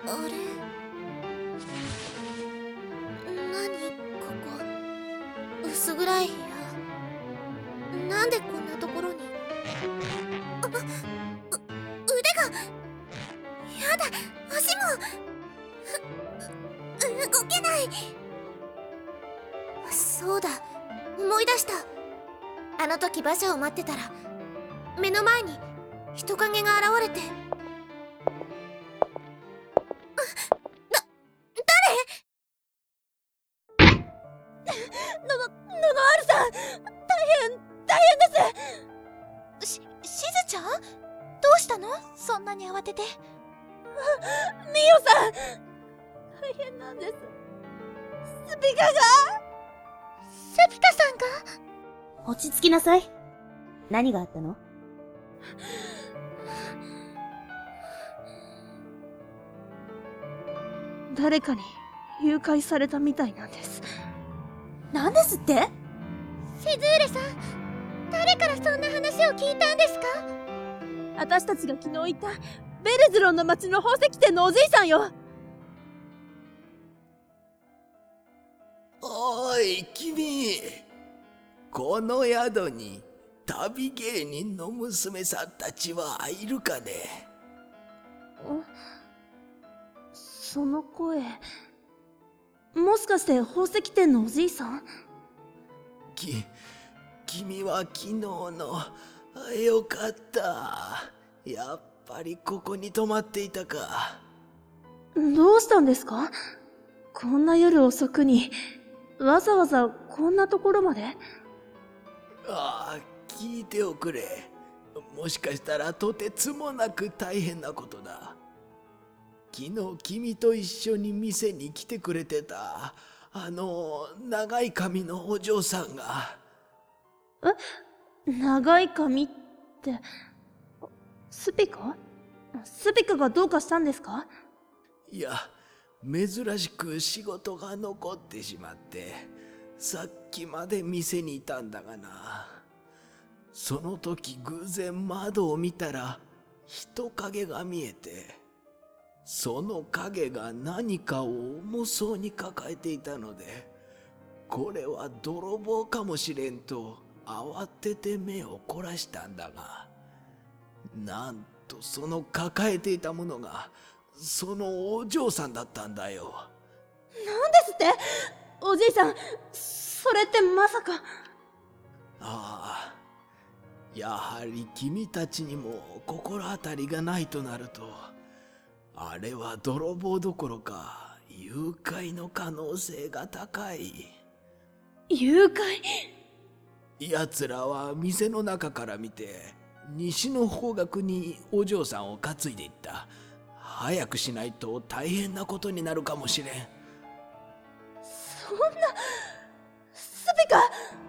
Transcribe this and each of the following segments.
あれ、何ここ、薄暗い部屋。なんでこんなところに。腕が。やだ、足も動けない。そうだ、思い出した。あの時馬車を待ってたら目の前に人影が現れて。ノノアルさん、大変です。しずちゃん、どうしたの？そんなに慌てて。ミオさん、大変なんです。スピカさんが。 落ち着きなさい。何があったの？ 誰かに誘拐されたみたいなんです。 なんですって？ シズーレさん、誰からそんな話を聞いたんですか？ 私たちが昨日行ったベレズロンの町の宝石店のおじいさんよ。 おい君、この宿に旅芸人の娘さんたちはいるかね？ その声、もしかして宝石店のおじいさん？ 君は昨日の。よかった。やっぱりここに泊まっていたか。 どうしたんですか？こんな夜遅くにわざわざこんなところまで？ ああ、聞いておくれ。もしかしたらとてつもなく大変なことだ。昨日君と一緒に店に来てくれてた長い髪のお嬢さんが。 長い髪って、スピカがどうかしたんですか？ いや、珍しく仕事が残ってしまってさっきまで店にいたんだがな。その時偶然窓を見たら人影が見えて、その影が何かを重そうに抱えていたので、これは泥棒かもしれんと慌てて目を凝らしたんだが、なんとその抱えていたものがそのお嬢さんだったんだよ。 なんですって？おじいさん、それってまさか。 ああ、やはり君たちにも心当たりがないとなると、あれは泥棒どころか誘拐の可能性が高い。 誘拐？ 奴らは店の中から見て西の方角にお嬢さんを担いでいった。早くしないと大変なことになるかもしれん。 そんな、スピカ。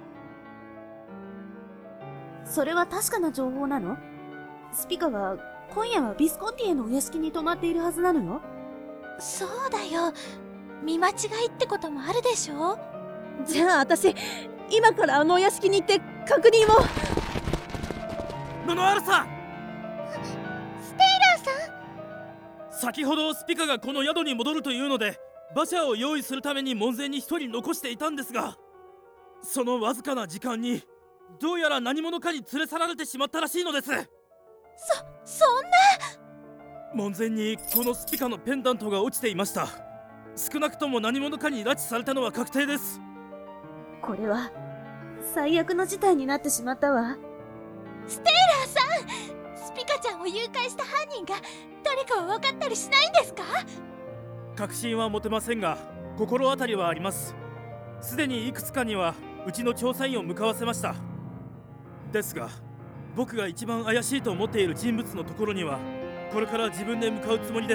それは確かな情報なの？スピカは今夜はビスコンティエのお屋敷に泊まっているはずなのよ。 そうだよ、見間違いってこともあるでしょ。 じゃあ私、今からあのお屋敷に行って確認を。 ノノアルさん、 ステイラーさん。 先ほどスピカがこの宿に戻るというので馬車を用意するために門前に一人残していたんですが、そのわずかな時間にどうやら何者かに連れ去られてしまったらしいのです。 そんな。 門前にこのスピカのペンダントが落ちていました。少なくとも何者かに拉致されたのは確定です。 これは最悪の事態になってしまったわ。 ステイラーさん、スピカちゃんを誘拐した犯人が誰かは分かったりしないんですか？ 確信は持てませんが心当たりはあります。すでにいくつかにはうちの調査員を向かわせました。ですが僕が一番怪しいと思っている人物のところにはこれから自分で向かうつもりです。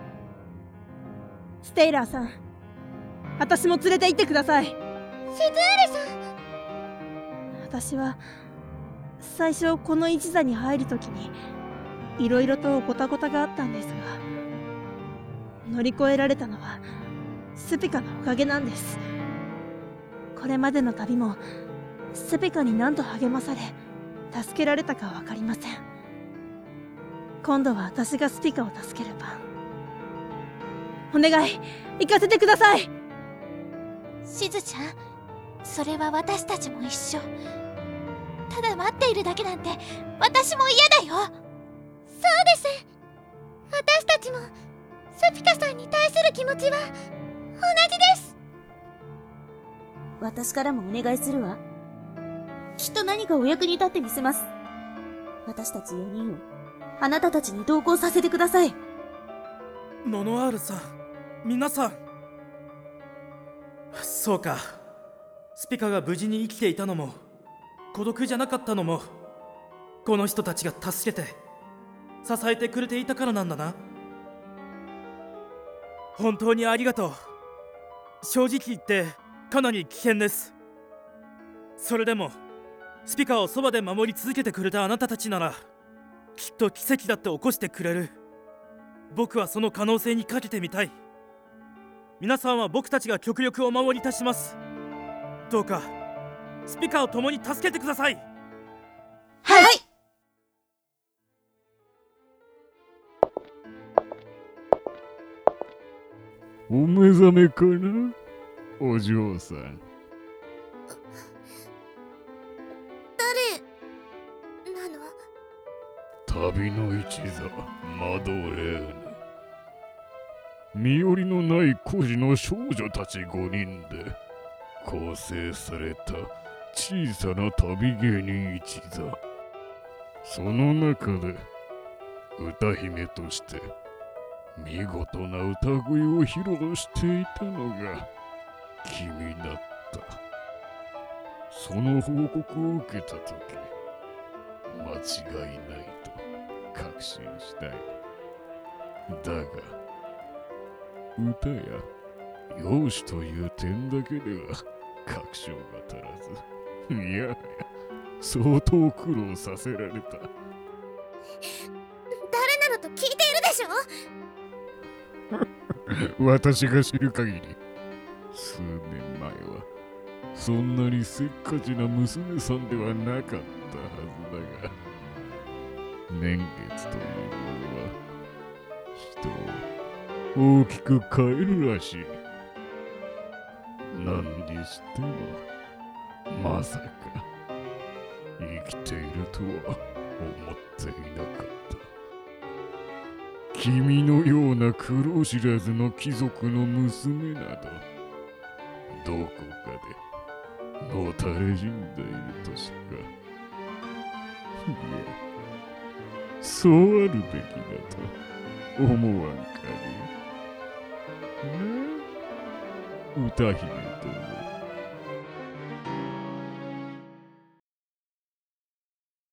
ステイラーさん、私も連れて行ってください。 シズーレさん。 私は最初この一座に入るときにいろいろとごたごたがあったんですが、乗り越えられたのはスピカのおかげなんです。これまでの旅もスピカに何度励まされ助けられたかわかりません。今度は私がスピカを助ける番。 お願い、行かせてください。 しずちゃん、それは私たちも一緒。ただ待っているだけなんて私も嫌だよ。そうです。私たちもスピカさんに対する気持ちは同じです。 私からもお願いするわ。きっと何かお役に立ってみせます。私たち4人をあなたたちに同行させてください。 ノノアールさん、皆さん。そうか。スピカが無事に生きていたのも、孤独じゃなかったのも、この人たちが助けて支えてくれていたからなんだな。本当にありがとう。正直言ってかなり危険です。それでもスピカをそばで守り続けてくれたあなたたちなら、きっと奇跡だって起こしてくれる。僕はその可能性にかけてみたい。皆さんは僕たちが極力お守りいたします。どうかスピカを共に助けてください。 はい。 お目覚めかな、お嬢さん。 誰なの？ 旅の一座マドレーヌ。身寄りのない孤児の少女たち5人で構成された小さな旅芸人一座。その中で歌姫として見事な歌声を披露していたのが君だった。その報告を受けたとき、間違いないと確信したい。だが歌や容姿という点だけでは確証が足らず、いやいや相当苦労させられた。 誰なのと聞いているでしょ。 私が知る限り、数年前はそんなにせっかちな娘さんではなかったはずだが、年月というものは人を大きく変えるらしい。何にしてもまさか生きているとは思っていなかった。君のような苦労知らずの貴族の娘など、どこかでのたれ死んでいるとしか。いや、そうあるべきだと思わんかね。歌姫とも